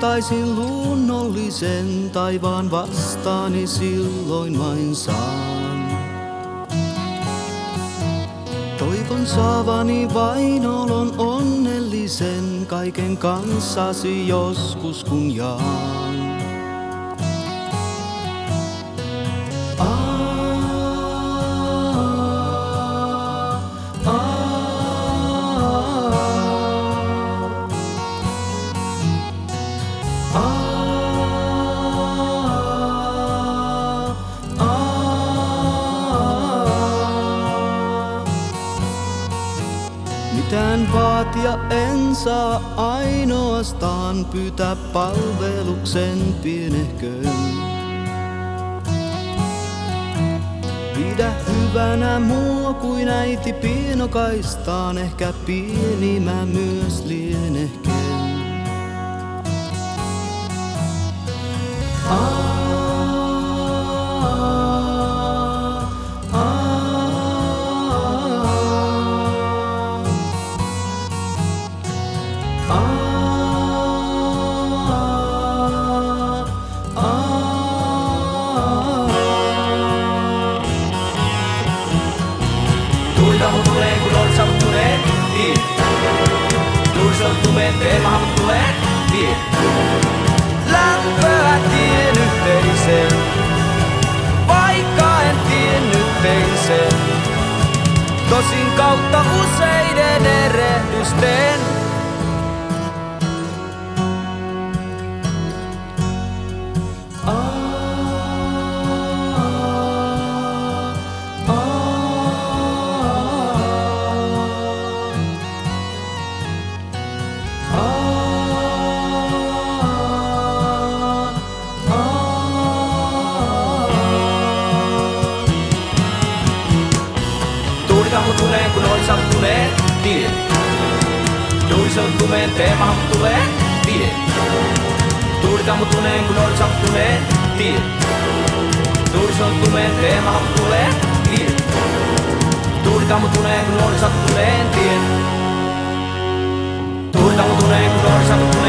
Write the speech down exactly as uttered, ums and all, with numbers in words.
ottaisin luonnollisen taivaan vastaani, silloin vain saan. Toivon saavani vain olon onnellisen kaiken kanssasi joskus kun jaan. Mitään vaatia en saa, ainoastaan pyytää palveluksen pienehkön. Pidä hyvänä mua kuin äiti pienokaistaan, ehkä pieni mä myös lienehken. Tuulta mut tulee, kun orsa mut tulee, niin. Nuorison tumeen teema mut tulee, niin. Lämpöä tien yhteisen, vaikka en tiennyt vein sen. Tosin kautta useiden erehdysten. Mut tulee, kun orsa mut tulee, tie. Nuorison tumeen teema mut tulee, tie. Tuulita mut tulee, kun orsa mut tulee, tie. Nuorison tumeen teema mut tulee, tie. Tuulita mut tulee, kun orsa mut tulee, tie. Tuulita mut tulee, kun orsa mut tulee.